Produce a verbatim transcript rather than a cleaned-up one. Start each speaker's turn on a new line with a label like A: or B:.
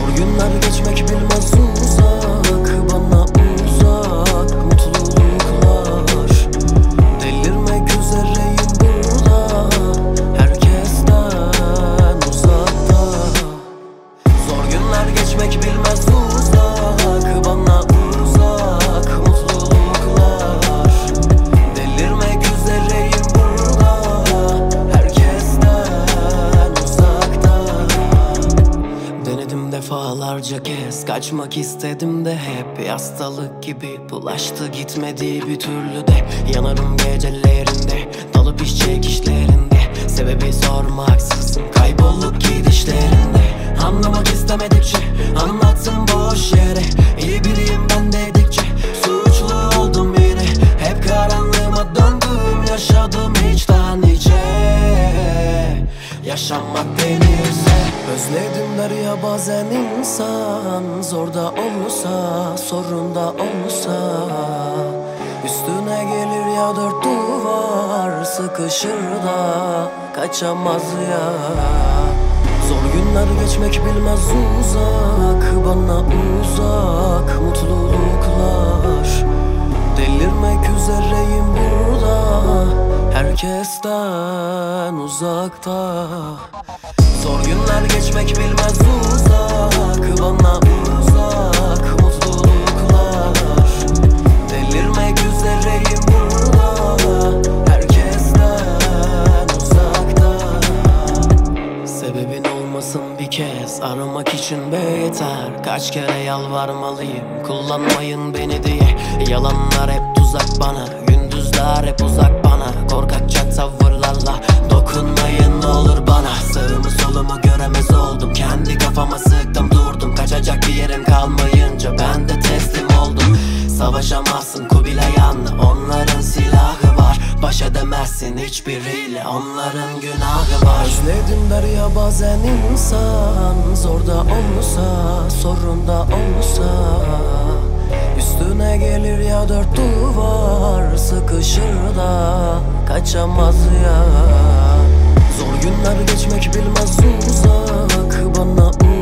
A: Zor günler geçmek bilmez uzak, bana uzak mutluluklar. Delirmek üzereyim burada, herkesten uzakta. Zor günler geçmek bilmez uzak, bana uzak mutluluklar. Delirmek üzereyim burada, herkesten uzakta. Denedim defalarca kez, kaçmak istedim de hep bir hastalık gibi bulaştı, gitmedi bir türlü de. Yanarım gecelerinde, dalıp iş çekişlerinde. Sebebi sormaksızın kaybolup gidişlerinde. Anlamak istemedikçe anlattım boş yere. İyi biriyim ben dedikçe suçlu oldum yine. Hep karanlığıma döndüm, yaşadım içten içe. Yaşamak denirse özledim der ya bazen insan. Zor da olsa, sorun da olsa, üstüne gelir ya dört duvar, sıkışır da kaçamaz ya. Zor günler geçmek bilmez uzak, bana uzak mutluluklar. Delirmek üzereyim burada, herkesten uzakta. Zor günler geçmek bilmez uzak, bana uzak mutluluklar. Delirmek üzereyim burada, herkesten uzakta. Sebebin olmasın bir kez, aramak için be yeter. Kaç kere yalvarmalıyım, kullanmayın beni diye. Yalanlar hep tuzak bana, gündüzler hep uzak bana. Korkakça tavırlarla dokunmayın ne olur bana. Sağımı solumu göremez oldum, kendi kafama sıktım durdum. Kaçacak bir yerim kalmayınca ben de teslim oldum. Savaşamazsın Kubilay yanlı, onların silahı var. Baş edemezsin hiçbiriyle, onların günahı var. Özledim der ya bazen insan. Zor da olsa, sorun da olsa, üstüne gelir ya dört duvar, sıkışır da kaçamaz ya. Zor günler geçmek bilmez uzak, bana uzak